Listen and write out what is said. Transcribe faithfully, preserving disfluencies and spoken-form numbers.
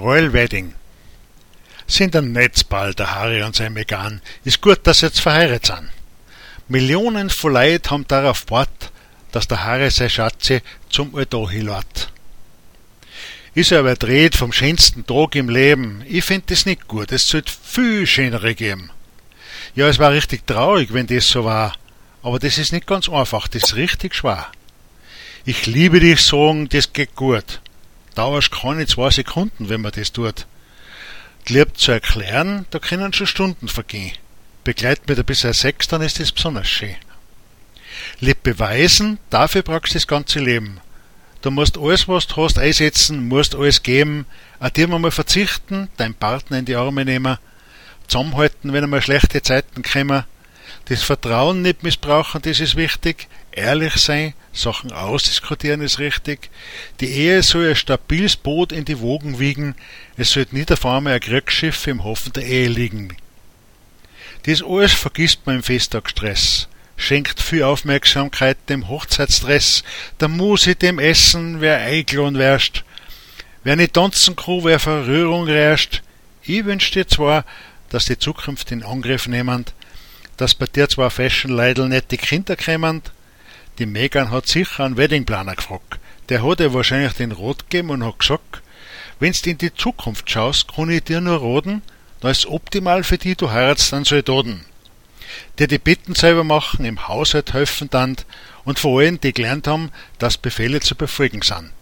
Royal Wedding. Sind ein Netzball, der Harry und sein Meghan. Ist gut, dass sie jetzt verheiratet sind. Millionen von Leuten haben darauf gewartet, dass der Harry sein Schatzi zum Altar hinlässt. Ist er überdreht vom schönsten Tag im Leben. Ich find das nicht gut. Es sollte viel schönere geben. Ja, es war richtig traurig, wenn das so war. Aber das ist nicht ganz einfach. Das ist richtig schwer. Ich liebe dich sagen, das geht gut. Dauerst keine zwei Sekunden, wenn man das tut. Die Liebe zu erklären, da können schon Stunden vergehen. Begleit mit ein bisschen Sex, dann ist das besonders schön. Lieb beweisen, dafür brauchst du das ganze Leben. Du musst alles, was du hast, einsetzen, musst alles geben, an dir mal verzichten, deinen Partner in die Arme nehmen, zusammenhalten, wenn einmal schlechte Zeiten kommen, das Vertrauen nicht missbrauchen, das ist wichtig, ehrlich sein, Sachen ausdiskutieren ist richtig, die Ehe soll ein stabiles Boot in die Wogen wiegen, es sollte nicht auf einmal ein Kriegsschiff im Hafen der Ehe liegen. Das alles vergisst man im Festtagsstress. Schenkt viel Aufmerksamkeit dem Hochzeitsstress, der Musik, dem Essen, wer eingeladen wärst. Wer nicht tanzen kann, wer Verrührung herrscht. Ich wünsch dir zwar, dass die Zukunft in Angriff nehmend, dass bei dir zwar Fashion-Leidl nicht die Kinder kämen. Die Meghan hat sicher einen Weddingplaner gefragt. Der hat ihr wahrscheinlich den Rat gegeben und hat gesagt, wenn's in die Zukunft schaust, kann ich dir nur raten, da ist optimal für die, du heiratst einen Soldaten. Der die Bitten selber machen, im Haushalt helfen dann und vor allem die gelernt haben, dass Befehle zu befolgen sind.